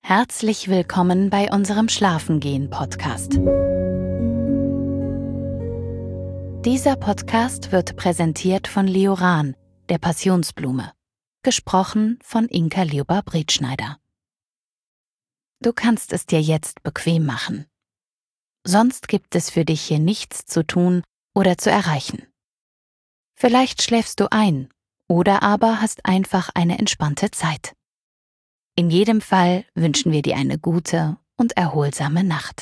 Herzlich willkommen bei unserem Schlafengehen-Podcast. Dieser Podcast wird präsentiert von Lioran, der Passionsblume. Gesprochen von Inka Lioba-Bretschneider. Du kannst es dir jetzt bequem machen. Sonst gibt es für dich hier nichts zu tun oder zu erreichen. Vielleicht schläfst du ein oder aber hast einfach eine entspannte Zeit. In jedem Fall wünschen wir dir eine gute und erholsame Nacht.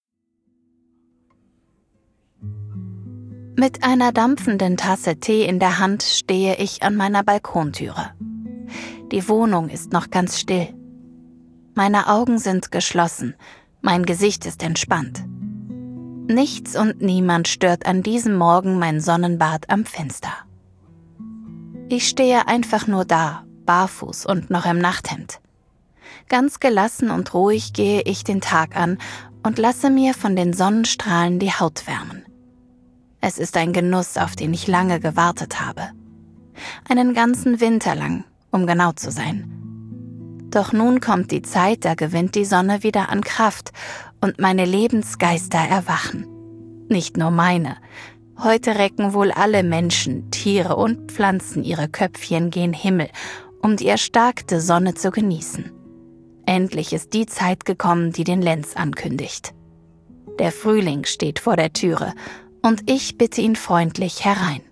Mit einer dampfenden Tasse Tee in der Hand stehe ich an meiner Balkontüre. Die Wohnung ist noch ganz still. Meine Augen sind geschlossen, mein Gesicht ist entspannt. Nichts und niemand stört an diesem Morgen mein Sonnenbad am Fenster. Ich stehe einfach nur da, barfuß und noch im Nachthemd. Ganz gelassen und ruhig gehe ich den Tag an und lasse mir von den Sonnenstrahlen die Haut wärmen. Es ist ein Genuss, auf den ich lange gewartet habe. Einen ganzen Winter lang, um genau zu sein. Doch nun kommt die Zeit, da gewinnt die Sonne wieder an Kraft und meine Lebensgeister erwachen. Nicht nur meine. Heute recken wohl alle Menschen, Tiere und Pflanzen ihre Köpfchen gen Himmel, um die erstarkte Sonne zu genießen. Endlich ist die Zeit gekommen, die den Lenz ankündigt. Der Frühling steht vor der Türe und ich bitte ihn freundlich herein.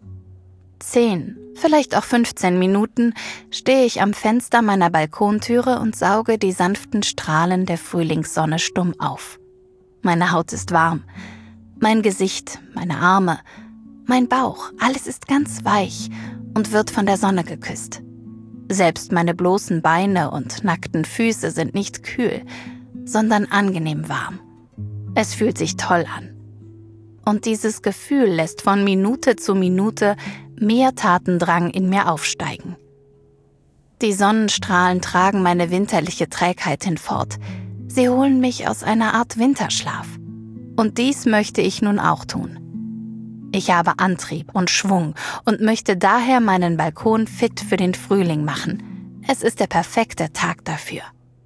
10, vielleicht auch 15 Minuten stehe ich am Fenster meiner Balkontüre und sauge die sanften Strahlen der Frühlingssonne stumm auf. Meine Haut ist warm, mein Gesicht, meine Arme, mein Bauch, alles ist ganz weich und wird von der Sonne geküsst. Selbst meine bloßen Beine und nackten Füße sind nicht kühl, sondern angenehm warm. Es fühlt sich toll an. Und dieses Gefühl lässt von Minute zu Minute mehr Tatendrang in mir aufsteigen. Die Sonnenstrahlen tragen meine winterliche Trägheit hinfort. Sie holen mich aus einer Art Winterschlaf. Und dies möchte ich nun auch tun. Ich habe Antrieb und Schwung und möchte daher meinen Balkon fit für den Frühling machen. Es ist der perfekte Tag dafür.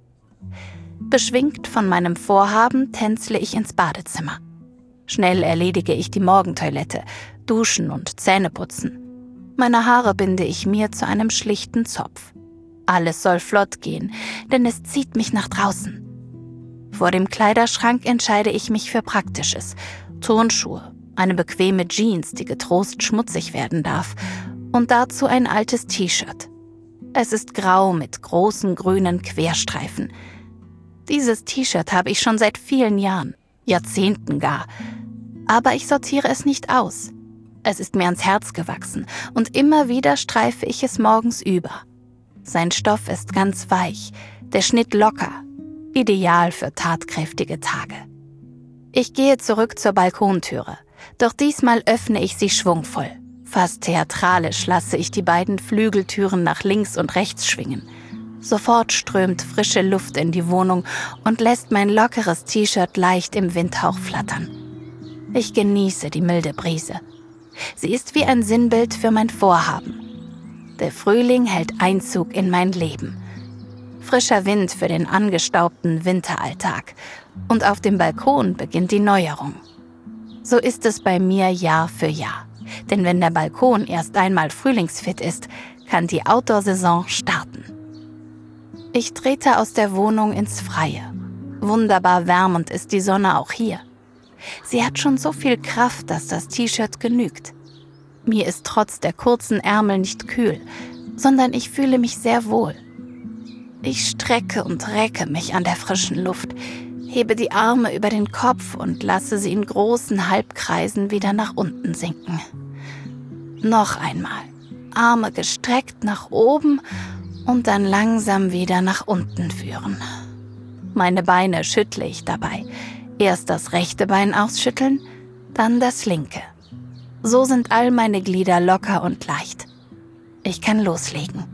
Beschwingt von meinem Vorhaben tänzle ich ins Badezimmer. Schnell erledige ich die Morgentoilette, Duschen und Zähneputzen. Meine Haare binde ich mir zu einem schlichten Zopf. Alles soll flott gehen, denn es zieht mich nach draußen. Vor dem Kleiderschrank entscheide ich mich für Praktisches. Turnschuhe, eine bequeme Jeans, die getrost schmutzig werden darf, und dazu ein altes T-Shirt. Es ist grau mit großen grünen Querstreifen. Dieses T-Shirt habe ich schon seit vielen Jahren, Jahrzehnten gar, aber ich sortiere es nicht aus. Es ist mir ans Herz gewachsen und immer wieder streife ich es morgens über. Sein Stoff ist ganz weich, der Schnitt locker, ideal für tatkräftige Tage. Ich gehe zurück zur Balkontüre, doch diesmal öffne ich sie schwungvoll. Fast theatralisch lasse ich die beiden Flügeltüren nach links und rechts schwingen. Sofort strömt frische Luft in die Wohnung und lässt mein lockeres T-Shirt leicht im Windhauch flattern. Ich genieße die milde Brise. Sie ist wie ein Sinnbild für mein Vorhaben. Der Frühling hält Einzug in mein Leben. Frischer Wind für den angestaubten Winteralltag. Und auf dem Balkon beginnt die Neuerung. So ist es bei mir Jahr für Jahr. Denn wenn der Balkon erst einmal frühlingsfit ist, kann die Outdoor-Saison starten. Ich trete aus der Wohnung ins Freie. Wunderbar wärmend ist die Sonne auch hier. Sie hat schon so viel Kraft, dass das T-Shirt genügt. Mir ist trotz der kurzen Ärmel nicht kühl, sondern ich fühle mich sehr wohl. Ich strecke und recke mich an der frischen Luft, hebe die Arme über den Kopf und lasse sie in großen Halbkreisen wieder nach unten sinken. Noch einmal, Arme gestreckt nach oben und dann langsam wieder nach unten führen. Meine Beine schüttle ich dabei. Erst das rechte Bein ausschütteln, dann das linke. So sind all meine Glieder locker und leicht. Ich kann loslegen.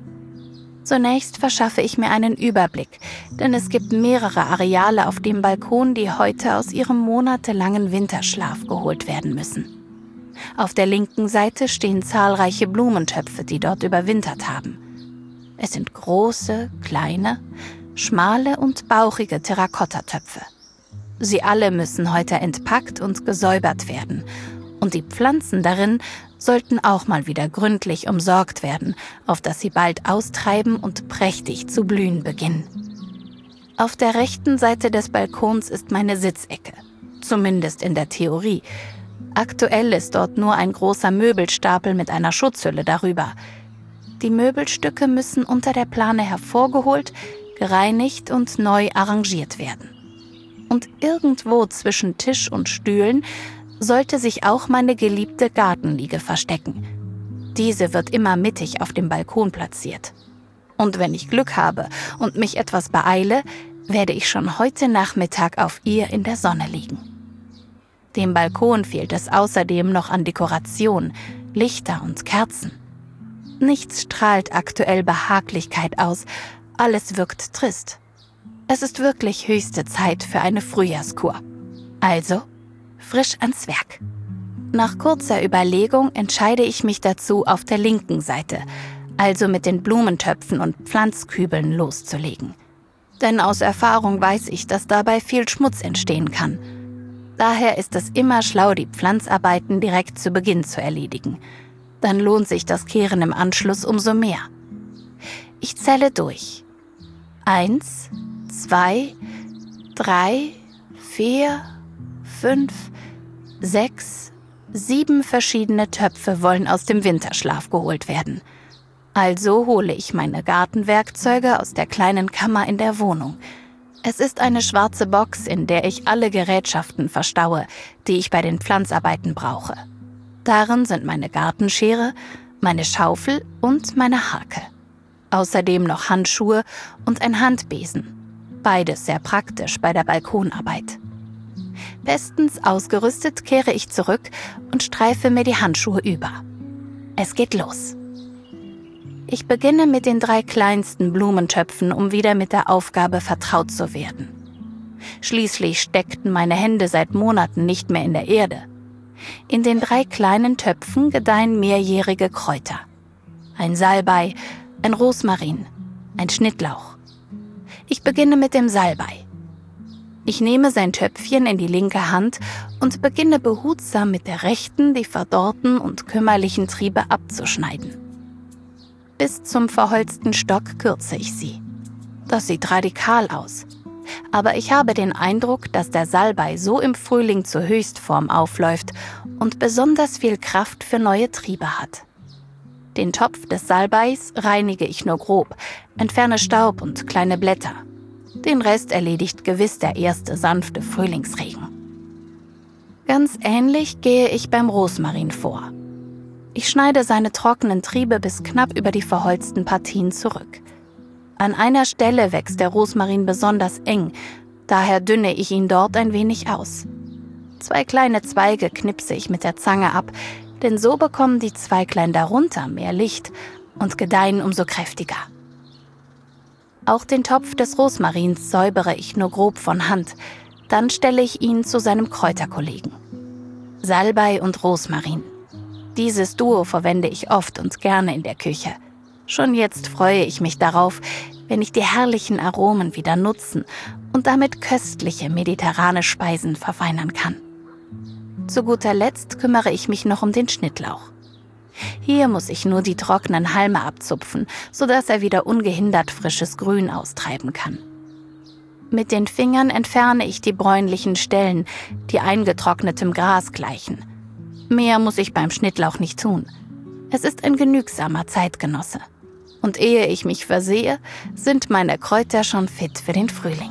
Zunächst verschaffe ich mir einen Überblick, denn es gibt mehrere Areale auf dem Balkon, die heute aus ihrem monatelangen Winterschlaf geholt werden müssen. Auf der linken Seite stehen zahlreiche Blumentöpfe, die dort überwintert haben. Es sind große, kleine, schmale und bauchige Terrakottatöpfe. Sie alle müssen heute entpackt und gesäubert werden. Und die Pflanzen darin sollten auch mal wieder gründlich umsorgt werden, auf dass sie bald austreiben und prächtig zu blühen beginnen. Auf der rechten Seite des Balkons ist meine Sitzecke, zumindest in der Theorie. Aktuell ist dort nur ein großer Möbelstapel mit einer Schutzhülle darüber. Die Möbelstücke müssen unter der Plane hervorgeholt, gereinigt und neu arrangiert werden. Und irgendwo zwischen Tisch und Stühlen sollte sich auch meine geliebte Gartenliege verstecken. Diese wird immer mittig auf dem Balkon platziert. Und wenn ich Glück habe und mich etwas beeile, werde ich schon heute Nachmittag auf ihr in der Sonne liegen. Dem Balkon fehlt es außerdem noch an Dekoration, Lichter und Kerzen. Nichts strahlt aktuell Behaglichkeit aus, alles wirkt trist. Es ist wirklich höchste Zeit für eine Frühjahrskur. Also frisch ans Werk. Nach kurzer Überlegung entscheide ich mich dazu, auf der linken Seite, also mit den Blumentöpfen und Pflanzkübeln loszulegen. Denn aus Erfahrung weiß ich, dass dabei viel Schmutz entstehen kann. Daher ist es immer schlau, die Pflanzarbeiten direkt zu Beginn zu erledigen. Dann lohnt sich das Kehren im Anschluss umso mehr. Ich zähle durch. 1, 2, 3, 4, 5, 6, 7 verschiedene Töpfe wollen aus dem Winterschlaf geholt werden. Also hole ich meine Gartenwerkzeuge aus der kleinen Kammer in der Wohnung. Es ist eine schwarze Box, in der ich alle Gerätschaften verstaue, die ich bei den Pflanzarbeiten brauche. Darin sind meine Gartenschere, meine Schaufel und meine Harke. Außerdem noch Handschuhe und ein Handbesen. Beides sehr praktisch bei der Balkonarbeit. Bestens ausgerüstet kehre ich zurück und streife mir die Handschuhe über. Es geht los. Ich beginne mit den 3 kleinsten Blumentöpfen, um wieder mit der Aufgabe vertraut zu werden. Schließlich steckten meine Hände seit Monaten nicht mehr in der Erde. In den 3 kleinen Töpfen gedeihen mehrjährige Kräuter. Ein Salbei, ein Rosmarin, ein Schnittlauch. Ich beginne mit dem Salbei. Ich nehme sein Töpfchen in die linke Hand und beginne behutsam mit der rechten die verdorrten und kümmerlichen Triebe abzuschneiden. Bis zum verholzten Stock kürze ich sie. Das sieht radikal aus. Aber ich habe den Eindruck, dass der Salbei so im Frühling zur Höchstform aufläuft und besonders viel Kraft für neue Triebe hat. Den Topf des Salbeis reinige ich nur grob, entferne Staub und kleine Blätter. Den Rest erledigt gewiss der erste sanfte Frühlingsregen. Ganz ähnlich gehe ich beim Rosmarin vor. Ich schneide seine trockenen Triebe bis knapp über die verholzten Partien zurück. An einer Stelle wächst der Rosmarin besonders eng, daher dünne ich ihn dort ein wenig aus. 2 kleine Zweige knipse ich mit der Zange ab, denn so bekommen die Zweiglein darunter mehr Licht und gedeihen umso kräftiger. Auch den Topf des Rosmarins säubere ich nur grob von Hand, dann stelle ich ihn zu seinem Kräuterkollegen. Salbei und Rosmarin. Dieses Duo verwende ich oft und gerne in der Küche. Schon jetzt freue ich mich darauf, wenn ich die herrlichen Aromen wieder nutzen und damit köstliche mediterrane Speisen verfeinern kann. Zu guter Letzt kümmere ich mich noch um den Schnittlauch. Hier muss ich nur die trockenen Halme abzupfen, sodass er wieder ungehindert frisches Grün austreiben kann. Mit den Fingern entferne ich die bräunlichen Stellen, die eingetrocknetem Gras gleichen. Mehr muss ich beim Schnittlauch nicht tun. Es ist ein genügsamer Zeitgenosse. Und ehe ich mich versehe, sind meine Kräuter schon fit für den Frühling.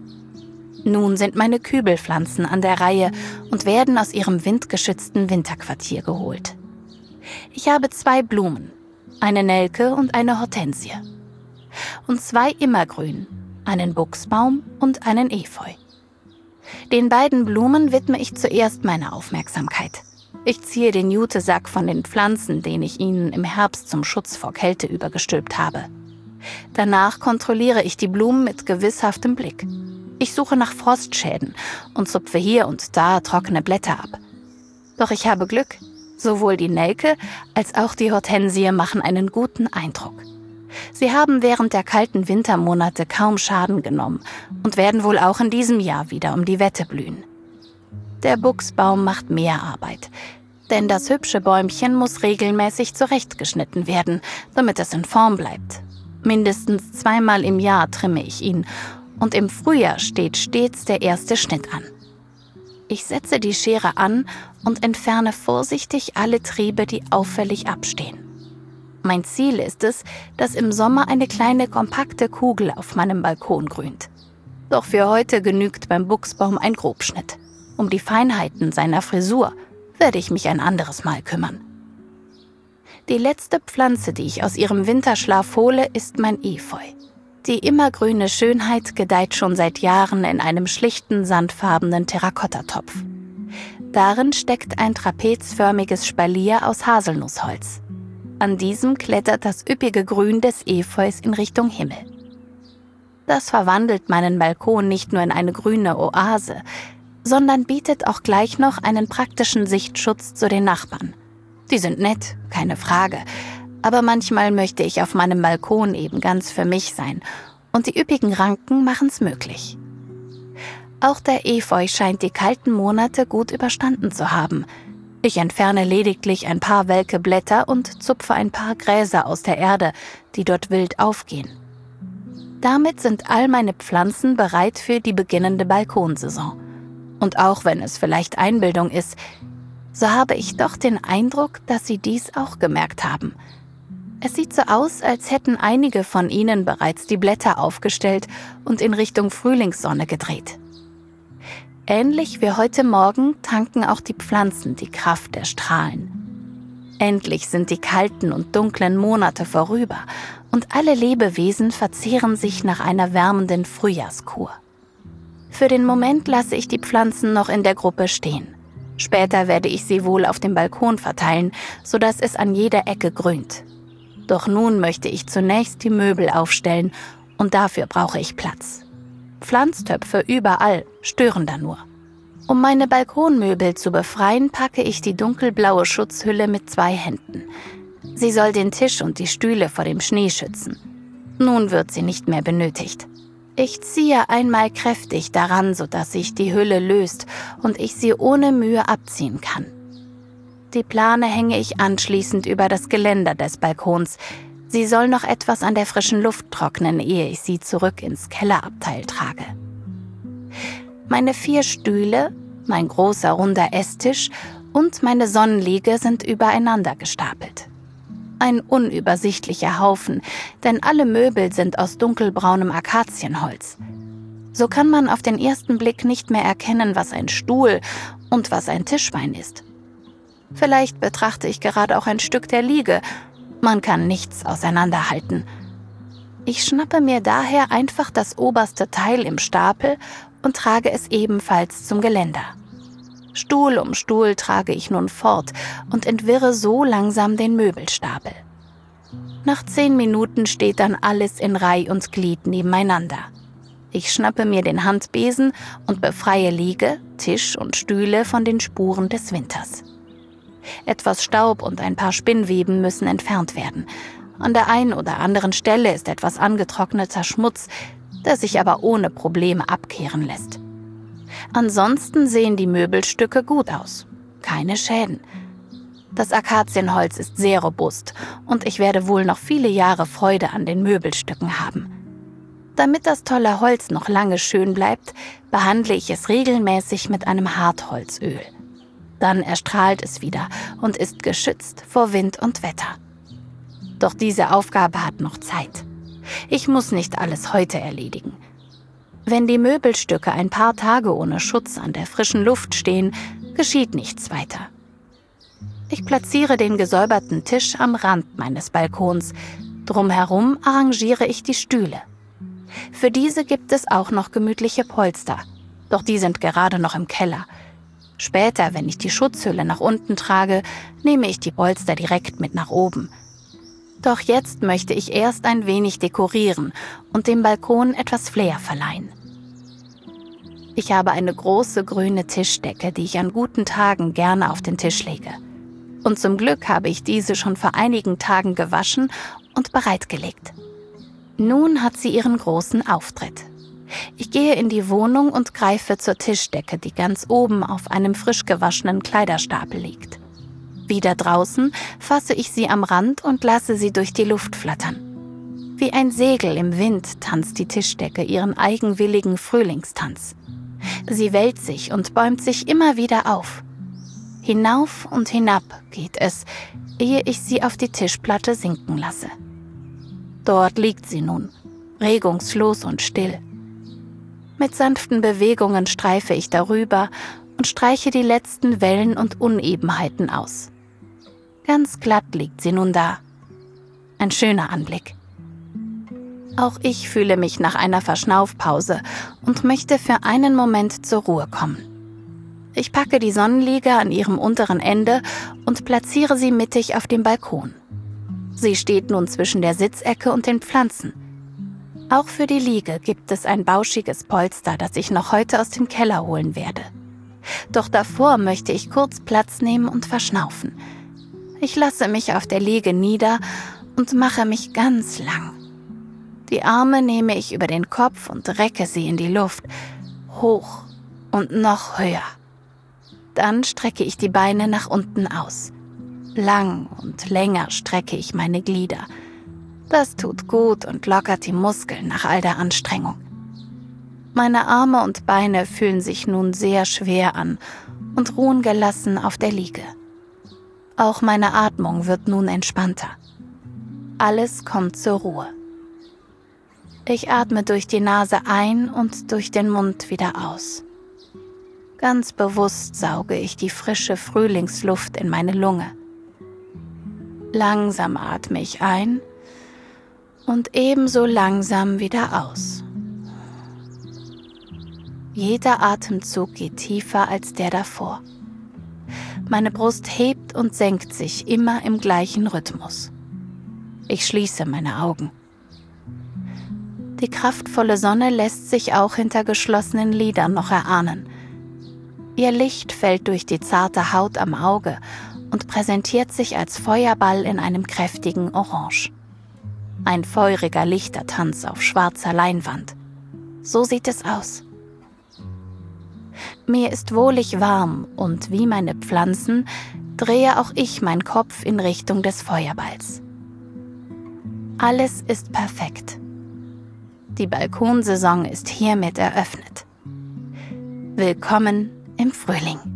Nun sind meine Kübelpflanzen an der Reihe und werden aus ihrem windgeschützten Winterquartier geholt. Ich habe 2 Blumen, eine Nelke und eine Hortensie. Und 2 Immergrün, einen Buchsbaum und einen Efeu. Den beiden Blumen widme ich zuerst meine Aufmerksamkeit. Ich ziehe den Jutesack von den Pflanzen, den ich ihnen im Herbst zum Schutz vor Kälte übergestülpt habe. Danach kontrolliere ich die Blumen mit gewisshaftem Blick. Ich suche nach Frostschäden und zupfe hier und da trockene Blätter ab. Doch ich habe Glück. Sowohl die Nelke als auch die Hortensie machen einen guten Eindruck. Sie haben während der kalten Wintermonate kaum Schaden genommen und werden wohl auch in diesem Jahr wieder um die Wette blühen. Der Buchsbaum macht mehr Arbeit, denn das hübsche Bäumchen muss regelmäßig zurechtgeschnitten werden, damit es in Form bleibt. Mindestens 2-mal im Jahr trimme ich ihn und im Frühjahr steht stets der erste Schnitt an. Ich setze die Schere an und entferne vorsichtig alle Triebe, die auffällig abstehen. Mein Ziel ist es, dass im Sommer eine kleine kompakte Kugel auf meinem Balkon grünt. Doch für heute genügt beim Buchsbaum ein Grobschnitt. Um die Feinheiten seiner Frisur werde ich mich ein anderes Mal kümmern. Die letzte Pflanze, die ich aus ihrem Winterschlaf hole, ist mein Efeu. Die immergrüne Schönheit gedeiht schon seit Jahren in einem schlichten, sandfarbenen Terrakottatopf. Darin steckt ein trapezförmiges Spalier aus Haselnussholz. An diesem klettert das üppige Grün des Efeus in Richtung Himmel. Das verwandelt meinen Balkon nicht nur in eine grüne Oase, sondern bietet auch gleich noch einen praktischen Sichtschutz zu den Nachbarn. Die sind nett, keine Frage, aber manchmal möchte ich auf meinem Balkon eben ganz für mich sein und die üppigen Ranken machen's möglich. Auch der Efeu scheint die kalten Monate gut überstanden zu haben. Ich entferne lediglich ein paar welke Blätter und zupfe ein paar Gräser aus der Erde, die dort wild aufgehen. Damit sind all meine Pflanzen bereit für die beginnende Balkonsaison. Und auch wenn es vielleicht Einbildung ist, so habe ich doch den Eindruck, dass sie dies auch gemerkt haben. Es sieht so aus, als hätten einige von ihnen bereits die Blätter aufgestellt und in Richtung Frühlingssonne gedreht. Ähnlich wie heute Morgen tanken auch die Pflanzen die Kraft der Strahlen. Endlich sind die kalten und dunklen Monate vorüber und alle Lebewesen verzehren sich nach einer wärmenden Frühjahrskur. Für den Moment lasse ich die Pflanzen noch in der Gruppe stehen. Später werde ich sie wohl auf dem Balkon verteilen, sodass es an jeder Ecke grünt. Doch nun möchte ich zunächst die Möbel aufstellen und dafür brauche ich Platz. Pflanztöpfe überall stören da nur. Um meine Balkonmöbel zu befreien, packe ich die dunkelblaue Schutzhülle mit 2 Händen. Sie soll den Tisch und die Stühle vor dem Schnee schützen. Nun wird sie nicht mehr benötigt. Ich ziehe einmal kräftig daran, sodass sich die Hülle löst und ich sie ohne Mühe abziehen kann. Die Plane hänge ich anschließend über das Geländer des Balkons. Sie soll noch etwas an der frischen Luft trocknen, ehe ich sie zurück ins Kellerabteil trage. Meine 4 Stühle, mein großer runder Esstisch und meine Sonnenliege sind übereinander gestapelt. Ein unübersichtlicher Haufen, denn alle Möbel sind aus dunkelbraunem Akazienholz. So kann man auf den ersten Blick nicht mehr erkennen, was ein Stuhl und was ein Tischbein ist. Vielleicht betrachte ich gerade auch ein Stück der Liege. Man kann nichts auseinanderhalten. Ich schnappe mir daher einfach das oberste Teil im Stapel und trage es ebenfalls zum Geländer. Stuhl um Stuhl trage ich nun fort und entwirre so langsam den Möbelstapel. Nach 10 Minuten steht dann alles in Reih und Glied nebeneinander. Ich schnappe mir den Handbesen und befreie Liege, Tisch und Stühle von den Spuren des Winters. Etwas Staub und ein paar Spinnweben müssen entfernt werden. An der einen oder anderen Stelle ist etwas angetrockneter Schmutz, der sich aber ohne Probleme abkehren lässt. Ansonsten sehen die Möbelstücke gut aus. Keine Schäden. Das Akazienholz ist sehr robust und ich werde wohl noch viele Jahre Freude an den Möbelstücken haben. Damit das tolle Holz noch lange schön bleibt, behandle ich es regelmäßig mit einem Hartholzöl. Dann erstrahlt es wieder und ist geschützt vor Wind und Wetter. Doch diese Aufgabe hat noch Zeit. Ich muss nicht alles heute erledigen. Wenn die Möbelstücke ein paar Tage ohne Schutz an der frischen Luft stehen, geschieht nichts weiter. Ich platziere den gesäuberten Tisch am Rand meines Balkons. Drumherum arrangiere ich die Stühle. Für diese gibt es auch noch gemütliche Polster, doch die sind gerade noch im Keller. Später, wenn ich die Schutzhülle nach unten trage, nehme ich die Polster direkt mit nach oben. Doch jetzt möchte ich erst ein wenig dekorieren und dem Balkon etwas Flair verleihen. Ich habe eine große grüne Tischdecke, die ich an guten Tagen gerne auf den Tisch lege. Und zum Glück habe ich diese schon vor einigen Tagen gewaschen und bereitgelegt. Nun hat sie ihren großen Auftritt. Ich gehe in die Wohnung und greife zur Tischdecke, die ganz oben auf einem frisch gewaschenen Kleiderstapel liegt. Wieder draußen fasse ich sie am Rand und lasse sie durch die Luft flattern. Wie ein Segel im Wind tanzt die Tischdecke ihren eigenwilligen Frühlingstanz. Sie wellt sich und bäumt sich immer wieder auf. Hinauf und hinab geht es, ehe ich sie auf die Tischplatte sinken lasse. Dort liegt sie nun, regungslos und still. Mit sanften Bewegungen streife ich darüber und streiche die letzten Wellen und Unebenheiten aus. Ganz glatt liegt sie nun da. Ein schöner Anblick. Auch ich fühle mich nach einer Verschnaufpause und möchte für einen Moment zur Ruhe kommen. Ich packe die Sonnenliege an ihrem unteren Ende und platziere sie mittig auf dem Balkon. Sie steht nun zwischen der Sitzecke und den Pflanzen. Auch für die Liege gibt es ein bauschiges Polster, das ich noch heute aus dem Keller holen werde. Doch davor möchte ich kurz Platz nehmen und verschnaufen. Ich lasse mich auf der Liege nieder und mache mich ganz lang. Die Arme nehme ich über den Kopf und recke sie in die Luft, hoch und noch höher. Dann strecke ich die Beine nach unten aus. Lang und länger strecke ich meine Glieder. Das tut gut und lockert die Muskeln nach all der Anstrengung. Meine Arme und Beine fühlen sich nun sehr schwer an und ruhen gelassen auf der Liege. Auch meine Atmung wird nun entspannter. Alles kommt zur Ruhe. Ich atme durch die Nase ein und durch den Mund wieder aus. Ganz bewusst sauge ich die frische Frühlingsluft in meine Lunge. Langsam atme ich ein und ebenso langsam wieder aus. Jeder Atemzug geht tiefer als der davor. Meine Brust hebt und senkt sich immer im gleichen Rhythmus. Ich schließe meine Augen. Die kraftvolle Sonne lässt sich auch hinter geschlossenen Lidern noch erahnen. Ihr Licht fällt durch die zarte Haut am Auge und präsentiert sich als Feuerball in einem kräftigen Orange. Ein feuriger Lichtertanz auf schwarzer Leinwand. So sieht es aus. Mir ist wohlig warm und wie meine Pflanzen drehe auch ich meinen Kopf in Richtung des Feuerballs. Alles ist perfekt. Die Balkonsaison ist hiermit eröffnet. Willkommen im Frühling.